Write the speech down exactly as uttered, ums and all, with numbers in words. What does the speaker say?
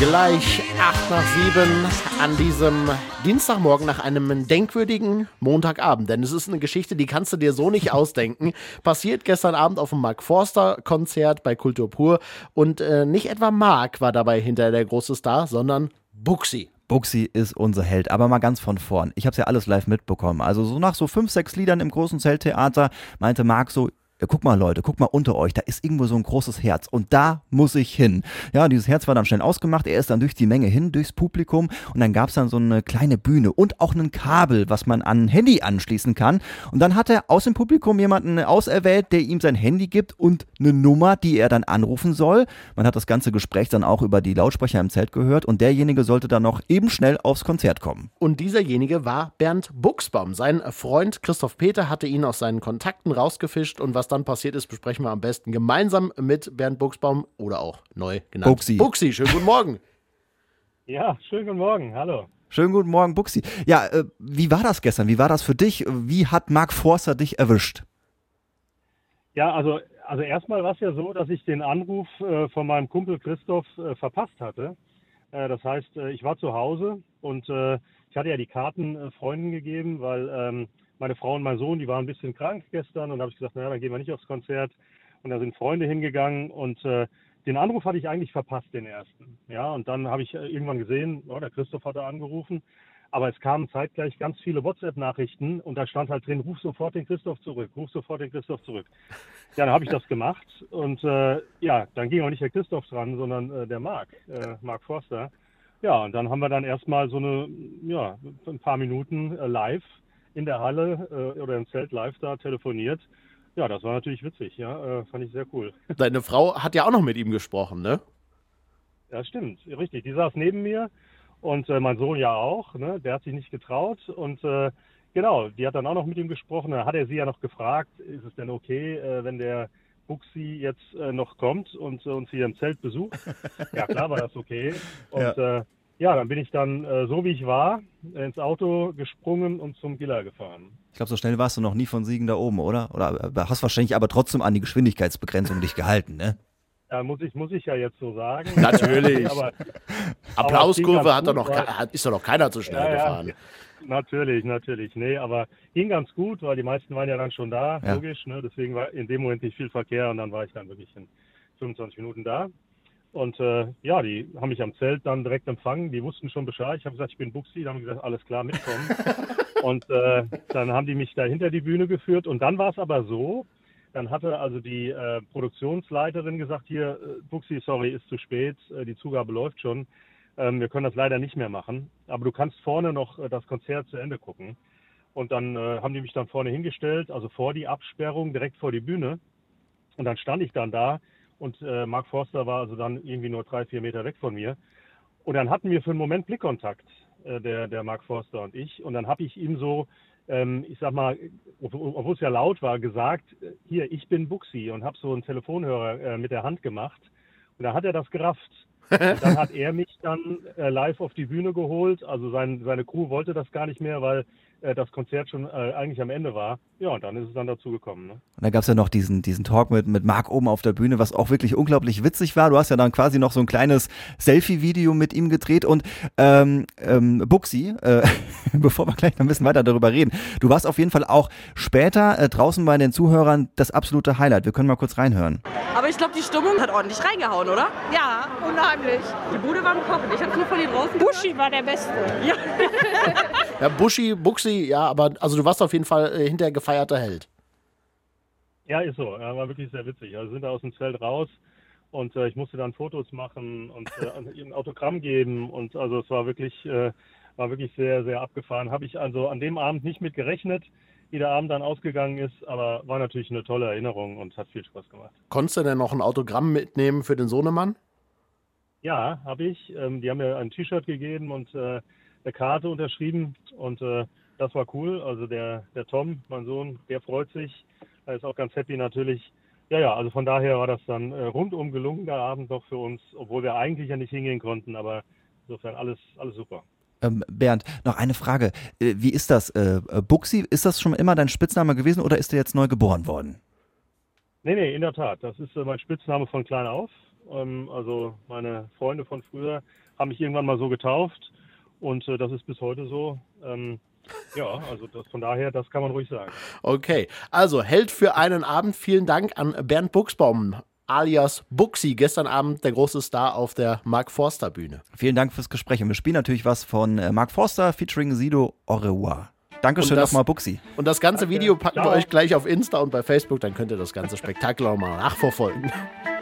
Gleich acht nach sieben an diesem Dienstagmorgen nach einem denkwürdigen Montagabend. Denn es ist eine Geschichte, die kannst du dir so nicht ausdenken. Passiert gestern Abend auf dem Mark Forster Konzert bei Kultur Pur. Und äh, nicht etwa Mark war dabei hinter der große Star, sondern Buxi. Buxi ist unser Held, aber mal ganz von vorn. Ich habe es ja alles live mitbekommen. Also so nach so fünf, sechs Liedern im großen Zelttheater meinte Mark so, ja, guck mal Leute, guck mal unter euch, da ist irgendwo so ein großes Herz und da muss ich hin. Ja, dieses Herz war dann schnell ausgemacht, er ist dann durch die Menge hin, durchs Publikum und dann gab es dann so eine kleine Bühne und auch ein Kabel, was man an ein Handy anschließen kann und dann hat er aus dem Publikum jemanden auserwählt, der ihm sein Handy gibt und eine Nummer, die er dann anrufen soll. Man hat das ganze Gespräch dann auch über die Lautsprecher im Zelt gehört und derjenige sollte dann noch eben schnell aufs Konzert kommen. Und dieserjenige war Bernd Buchsbaum. Sein Freund Christoph Peter hatte ihn aus seinen Kontakten rausgefischt und was dann passiert ist, besprechen wir am besten gemeinsam mit Bernd Buchsbaum oder auch neu genannt Buxi. Buxi, schönen guten Morgen. Ja, schönen guten Morgen, hallo. Schönen guten Morgen, Buxi. Ja, äh, wie war das gestern? Wie war das für dich? Wie hat Mark Forster dich erwischt? Ja, also, also erstmal war es ja so, dass ich den Anruf äh, von meinem Kumpel Christoph äh, verpasst hatte. Äh, das heißt, äh, ich war zu Hause und äh, ich hatte ja die Karten äh, Freunden gegeben, weil ähm, meine Frau und mein Sohn, die waren ein bisschen krank gestern und da habe ich gesagt, naja, dann gehen wir nicht aufs Konzert. Und da sind Freunde hingegangen und äh, den Anruf hatte ich eigentlich verpasst, den ersten. Ja, und dann habe ich äh, irgendwann gesehen, oh, der Christoph hatte angerufen, aber es kamen zeitgleich ganz viele WhatsApp-Nachrichten und da stand halt drin, ruf sofort den Christoph zurück, ruf sofort den Christoph zurück. Ja, dann habe ich das gemacht und äh, ja, dann ging auch nicht der Christoph dran, sondern äh, der Mark, äh, Mark Forster. Ja, und dann haben wir dann erstmal so eine, ja, ein paar Minuten äh, live in der Halle äh, oder im Zelt live da telefoniert. Ja, das war natürlich witzig, ja, äh, fand ich sehr cool. Deine Frau hat ja auch noch mit ihm gesprochen, ne? Ja, stimmt, richtig. Die saß neben mir und äh, mein Sohn ja auch, ne? Der hat sich nicht getraut und äh, genau, die hat dann auch noch mit ihm gesprochen. Da hat er sie ja noch gefragt, ist es denn okay, äh, wenn der Buxi jetzt äh, noch kommt und äh, uns hier im Zelt besucht? Ja, klar war das okay. Und ja, äh, ja dann bin ich dann, äh, so wie ich war, ins Auto gesprungen und zum Giller gefahren. Ich glaube, so schnell warst du noch nie von Siegen da oben, oder? Oder hast wahrscheinlich aber trotzdem an die Geschwindigkeitsbegrenzung dich gehalten, ne? Ja, muss ich, muss ich ja jetzt so sagen. Natürlich. aber, Applauskurve hat doch noch, weil, ke- ist doch noch keiner zu schnell ja, gefahren. Ja, natürlich, natürlich. Nee, aber ging ganz gut, weil die meisten waren ja dann schon da, ja. logisch. Ne? Deswegen war in dem Moment nicht viel Verkehr und dann war ich dann wirklich in fünfundzwanzig Minuten da. Und äh, ja, die haben mich am Zelt dann direkt empfangen. Die wussten schon Bescheid. Ich habe gesagt, ich bin Buxi. Da haben die gesagt, alles klar, mitkommen. und äh, dann haben die mich da hinter die Bühne geführt. Und dann war es aber so, dann hatte also die äh, Produktionsleiterin gesagt, hier, äh, Buxi, sorry, ist zu spät. Äh, die Zugabe läuft schon. Ähm, wir können das leider nicht mehr machen. Aber du kannst vorne noch äh, das Konzert zu Ende gucken. Und dann äh, haben die mich dann vorne hingestellt, also vor die Absperrung, direkt vor die Bühne. Und dann stand ich dann da. Und äh, Mark Forster war also dann irgendwie nur drei, vier Meter weg von mir. Und dann hatten wir für einen Moment Blickkontakt, äh, der, der Mark Forster und ich. Und dann habe ich ihm so, ähm, ich sag mal, obwohl es ja laut war, gesagt, hier, ich bin Buxi. Und habe so einen Telefonhörer äh, mit der Hand gemacht. Und dann hat er das gerafft. Und dann hat er mich dann äh, live auf die Bühne geholt. Also sein, seine Crew wollte das gar nicht mehr, weil äh, das Konzert schon äh, eigentlich am Ende war. Ja, und dann ist es dann dazu gekommen. Ne? Und dann gab es ja noch diesen, diesen Talk mit, mit Mark oben auf der Bühne, was auch wirklich unglaublich witzig war. Du hast ja dann quasi noch so ein kleines Selfie-Video mit ihm gedreht. Und ähm, ähm, Buxi, äh, bevor wir gleich noch ein bisschen weiter darüber reden, du warst auf jeden Fall auch später äh, draußen bei den Zuhörern das absolute Highlight. Wir können mal kurz reinhören. Aber ich glaube, die Stimmung hat ordentlich reingehauen, oder? Ja, unheimlich. Die Bude war im Kochen. Ich habe nur von den draußen. Buxi war der Beste. Ja. Ja, Buxi, Buxi, ja, aber also du warst auf jeden Fall äh, hinterher gefeierter Held. Ja, ist so. Ja, war wirklich sehr witzig. Also sind da aus dem Zelt raus und äh, ich musste dann Fotos machen und äh, ein Autogramm geben und also es war wirklich, äh, war wirklich sehr, sehr abgefahren. Habe ich also an dem Abend nicht mit gerechnet, wie der Abend dann ausgegangen ist, aber war natürlich eine tolle Erinnerung und hat viel Spaß gemacht. Konntest du denn noch ein Autogramm mitnehmen für den Sohnemann? Ja, habe ich. Ähm, die haben mir ein T-Shirt gegeben und äh, eine Karte unterschrieben und äh, das war cool. Also der, der Tom, mein Sohn, der freut sich. Er ist auch ganz happy natürlich. Ja, ja, also von daher war das dann äh, rundum gelungen, der Abend noch für uns, obwohl wir eigentlich ja nicht hingehen konnten, aber insofern alles, alles super. Ähm, Bernd, noch eine Frage. Äh, wie ist das? Äh, Buxi, ist das schon immer dein Spitzname gewesen oder ist der jetzt neu geboren worden? Nee, nee, in der Tat. Das ist äh, mein Spitzname von klein auf. Ähm, also meine Freunde von früher haben mich irgendwann mal so getauft und äh, das ist bis heute so. Ähm, ja, also das, von daher, das kann man ruhig sagen. Okay, also Held für einen Abend. Vielen Dank an Bernd Buchsbaum alias Buxi. Gestern Abend der große Star auf der Mark Forster Bühne. Vielen Dank fürs Gespräch. Und wir spielen natürlich was von äh, Mark Forster featuring Sido Au revoir. Dankeschön nochmal, Buxi. Und das ganze Danke. Video packen Ciao. wir euch gleich auf Insta und bei Facebook, dann könnt ihr das ganze Spektakel auch mal nachverfolgen.